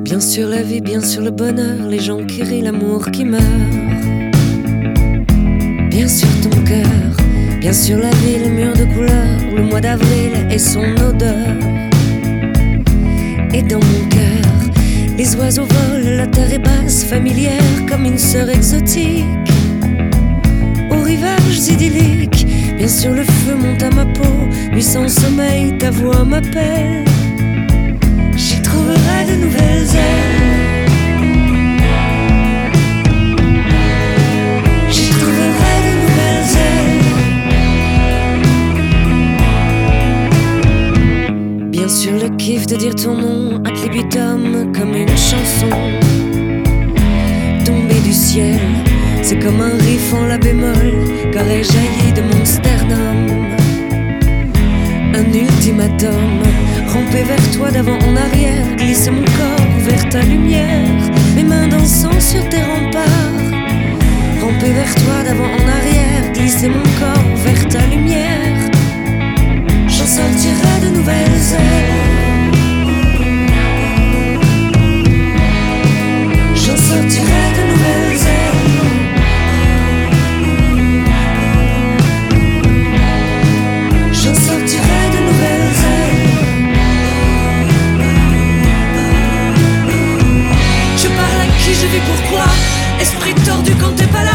Bien sûr la vie, bien sûr le bonheur, les gens qui rient, l'amour qui meurt. Bien sûr ton cœur, bien sûr la vie, le mur de couleur, le mois d'avril et son odeur. Et dans mon cœur, les oiseaux volent, la terre est basse, familière comme une sœur exotique. Aux rivages idylliques, bien sûr le feu monte à ma peau, nuit sans sommeil, ta voix m'appelle. J'y trouverai de nouvelles ailes. J'y trouverai de nouvelles ailes. Bien sûr le kiff de dire ton nom ad libitum comme une chanson tombée du ciel. C'est comme un riff en la bémol, carré jailli de mon sternum. Un ultimatum, ramper vers toi d'avant en arrière, glisser mon corps vers ta lumière, mes mains dansant sur tes remparts. Ramper vers toi d'avant en arrière, glisser mon corps vers ta lumière. J'en sortirai de nouvelles ailes. J'en sortirai de nouvelles ailes. J'en sortirai de nouvelles ailes. Je parle à qui, je vis pourquoi. Esprit tordu quand t'es pas là.